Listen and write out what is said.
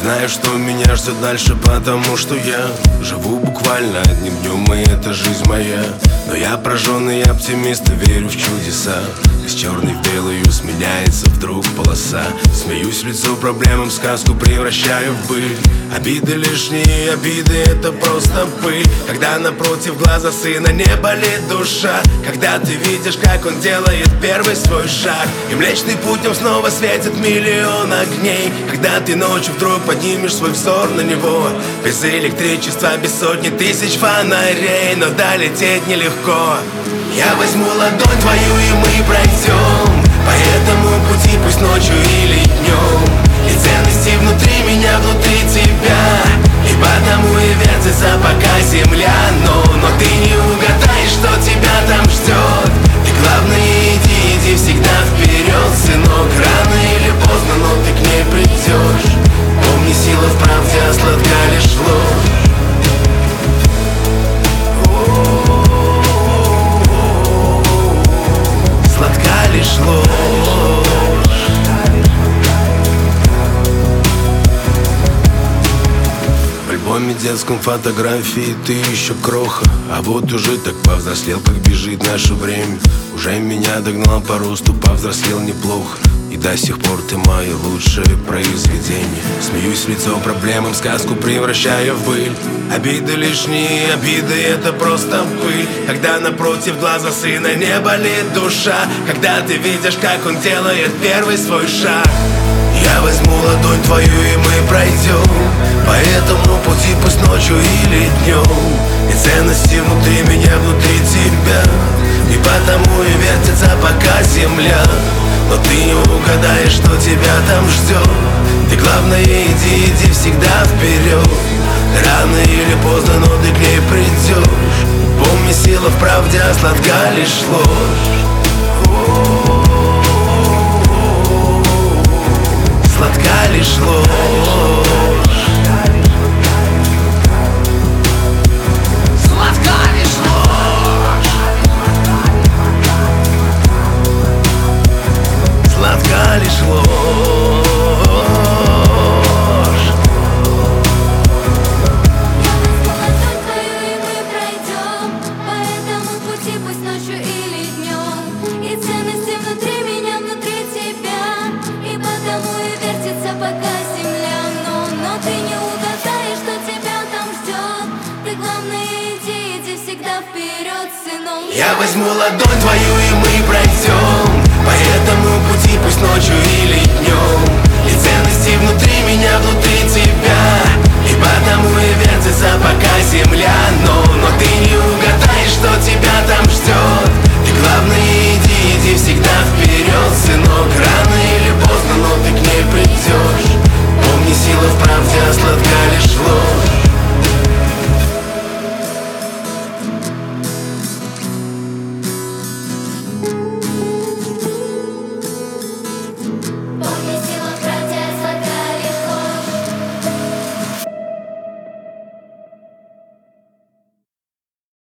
знаю, что меня ждет дальше, потому что я живу буквально одним днем, и это жизнь моя. Но я прожженный оптимист и верю в чудеса. Из черной в белую сменяется вдруг полоса. Смеюсь в лицо проблемам, сказку превращаю в быль. Обиды лишние, обиды это просто пыль. Когда напротив глаза сына не болит душа, когда ты видишь, как он делает первый свой шаг, и Млечный Путь снова светит миллион огней. Когда ты ночью вдруг поднимешь свой взор на него, без электричества, без сотни тысяч фонарей, но долететь нелегко. Я возьму ладонь твою, и мы пройдем по этому пути, пусть ночью или днем. И ценности внутри меня, внутри тебя, и потому и вертится пока земля. Но ты не угадаешь, что тебя там ждет. Ты главное иди всегда вперед, сынок. Рано или поздно, но ты к ней придешь. Помни, сила в правде, а сладка лишь ложь. Сладка лишь ложь. В альбоме детском фотографии ты еще кроха, а вот уже так повзрослел, как бежит наше время. Уже меня догнал по росту, повзрослел неплохо, и до сих пор ты мое лучшее произведение. Смеюсь в лицо проблемам, сказку превращаю в быль. Обиды лишние, обиды это просто пыль. Когда напротив глаза сына не болит душа, когда ты видишь, как он делает первый свой шаг. Я возьму ладонь твою, и мы пройдем по этому пути, пусть ночью или днем. И ценности внутри меня, внутри тебя, и потому и вертится пока земля. Но ты не угадаешь, что тебя там ждет. Ты главное иди всегда вперед. Рано или поздно, но ты к ней придешь. Помни, сила в правде, а сладка лишь ложь. Сладка лишь ложь. Сладка лишь ложь. Сладка лишь ложь. Я возьму ладонь твою, и мы пройдем по этому пути, пусть ночью или днем.